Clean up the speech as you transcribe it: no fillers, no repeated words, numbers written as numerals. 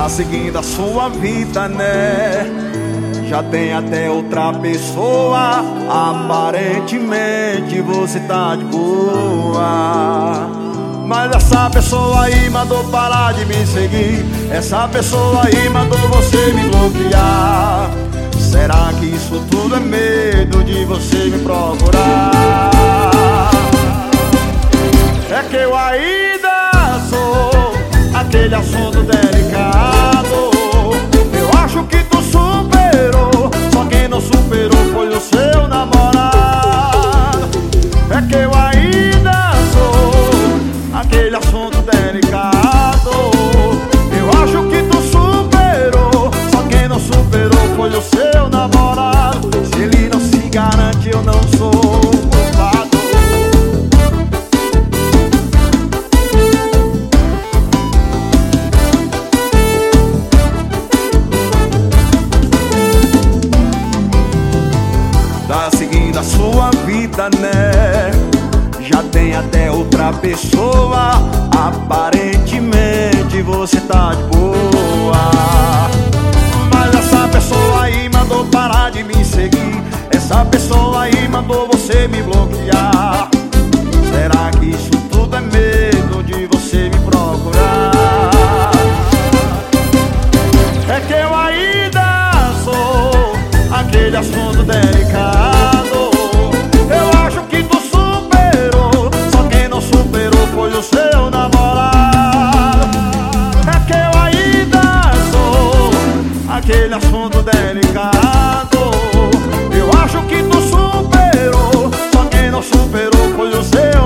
Tá seguindo a sua vida, né? Já tem até outra pessoa. Aparentemente você tá de boa, mas essa pessoa aí mandou parar de me seguir. Essa pessoa aí mandou você me bloquear. Será que isso tudo é medo de você me procurar? É que eu ainda sou aquele assunto delicado. Eu acho que tu superou, só quem não superou foi o seu namorado. É que eu ainda sou aquele assunto delicado. Eu acho que tu superou, só quem não superou foi o seu namorado. Se ele não se garante, eu não sou culpado. Tá seguindo a sua vida, né? Já tem até outra pessoa. Aparentemente você tá de boa, mas essa pessoa aí mandou parar de me seguir. Essa pessoa aí mandou você me bloquear. Será que isso tudo é medo de você me procurar? É que eu ainda sou aquele assunto delicado. Eu acho que tu superou, só quem não superou foi o seu namorado. É que eu ainda sou aquele assunto delicado. Eu acho que tu superou, só quem não superou foi o seu